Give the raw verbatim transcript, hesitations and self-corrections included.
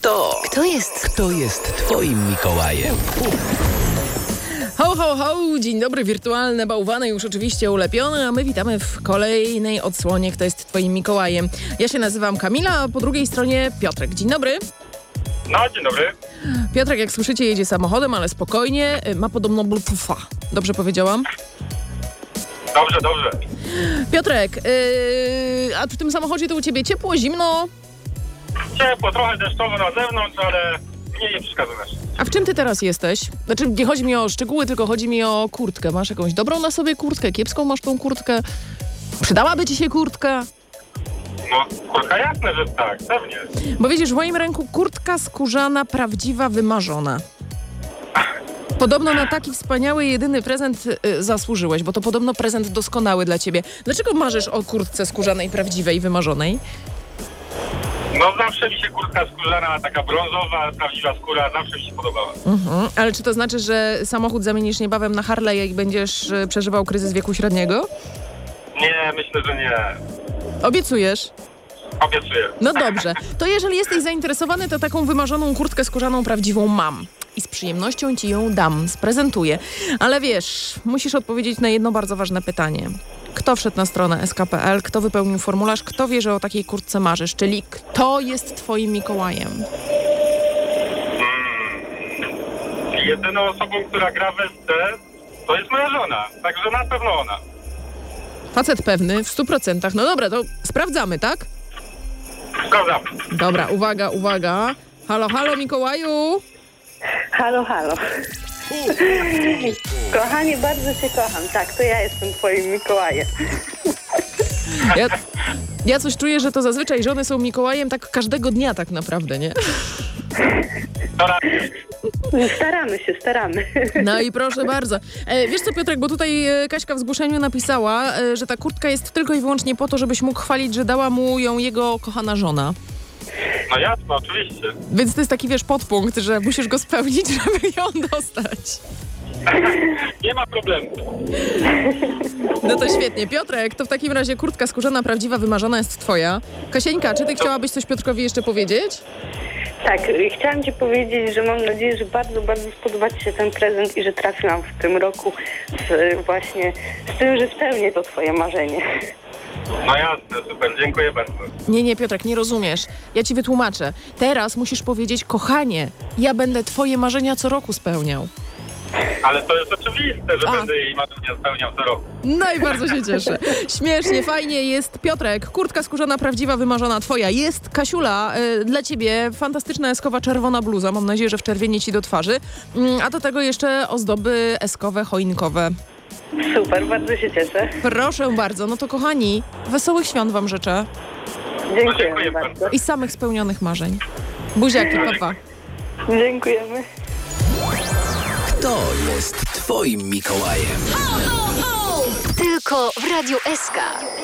Kto? Kto jest? Kto jest twoim Mikołajem? Ho, ho, ho! Dzień dobry, wirtualne bałwany już oczywiście ulepione, a my witamy w kolejnej odsłonie Kto jest twoim Mikołajem. Ja się nazywam Kamila, a po drugiej stronie Piotrek. Dzień dobry. No, dzień dobry. Piotrek, jak słyszycie, jedzie samochodem, ale spokojnie. Ma podobno bluetootha. Dobrze powiedziałam? Dobrze, dobrze. Piotrek, yy, a w tym samochodzie to u ciebie ciepło, zimno? Ciepło, trochę deszczowo na zewnątrz, ale mnie nie przeszkadza też. A w czym ty teraz jesteś? Znaczy, nie chodzi mi o szczegóły, tylko chodzi mi o kurtkę. Masz jakąś dobrą na sobie kurtkę? Kiepską masz tą kurtkę? Przydałaby ci się kurtka? No, kurka jasne, że tak, pewnie. Bo widzisz, w moim ręku kurtka skórzana, prawdziwa, wymarzona. Podobno na taki wspaniały, jedyny prezent y, zasłużyłeś, bo to podobno prezent doskonały dla ciebie. Dlaczego marzysz o kurtce skórzanej, prawdziwej, wymarzonej? No, zawsze mi się kurtka skórzana, taka brązowa, prawdziwa skóra, zawsze mi się podobała. Mhm. Ale czy to znaczy, że samochód zamienisz niebawem na Harley'a i będziesz y, przeżywał kryzys wieku średniego? Nie, myślę, że nie. Obiecujesz? Obiecuję. No dobrze. To jeżeli jesteś zainteresowany, to taką wymarzoną kurtkę skórzaną prawdziwą mam. I z przyjemnością ci ją dam, sprezentuję. Ale wiesz, musisz odpowiedzieć na jedno bardzo ważne pytanie. Kto wszedł na stronę S K P L, kto wypełnił formularz, kto wie, że o takiej kurtce marzysz? Czyli kto jest twoim Mikołajem? Hmm. Jedyną osobą, która gra w S D, to jest moja żona. Także na pewno ona. Facet pewny, w stu procentach. No dobra, to sprawdzamy, tak? Zgadzam. Dobra, uwaga, uwaga. Halo, halo, Mikołaju! Halo, halo. Kochanie, bardzo cię kocham. Tak, to ja jestem twoim Mikołajem. Ja, ja coś czuję, że to zazwyczaj żony są Mikołajem tak każdego dnia tak naprawdę, nie? Staramy się, staramy. No i proszę bardzo. E, wiesz co, Piotrek, bo tutaj e, Kaśka w zgłoszeniu napisała, e, że ta kurtka jest tylko i wyłącznie po to, żebyś mógł chwalić, że dała mu ją jego kochana żona. No jasno, oczywiście. Więc to jest taki, wiesz, podpunkt, że musisz go spełnić, żeby ją dostać. Nie ma problemu. No to świetnie. Piotrek, to w takim razie kurtka skórzana, prawdziwa, wymarzona jest twoja. Kasieńka, czy ty chciałabyś coś Piotrkowi jeszcze powiedzieć? Tak, chciałam ci powiedzieć, że mam nadzieję, że bardzo, bardzo spodoba ci się ten prezent i że trafiłam w tym roku z, właśnie z tym, że spełnię to twoje marzenie. No jasne, super, dziękuję bardzo. Nie, nie, Piotrek, nie rozumiesz. Ja ci wytłumaczę. Teraz musisz powiedzieć, kochanie, ja będę twoje marzenia co roku spełniał. Ale to jest oczywiste, że A. będę jej marzenia spełniał co roku. No i bardzo się cieszę. Śmiesznie, fajnie jest. Piotrek, kurtka skórzana, prawdziwa, wymarzona twoja. Jest Kasiula, y, dla ciebie fantastyczna eskowa czerwona bluza. Mam nadzieję, że wczerwieni ci do twarzy. Mm, a do tego jeszcze ozdoby eskowe, choinkowe. Super, bardzo się cieszę. Proszę bardzo. No to kochani, wesołych świąt wam życzę. Dziękujemy Dziękuję bardzo. bardzo. I samych spełnionych marzeń. Buziaki, papa. Dziękujemy. Kto jest twoim Mikołajem? Tylko w Radiu S K.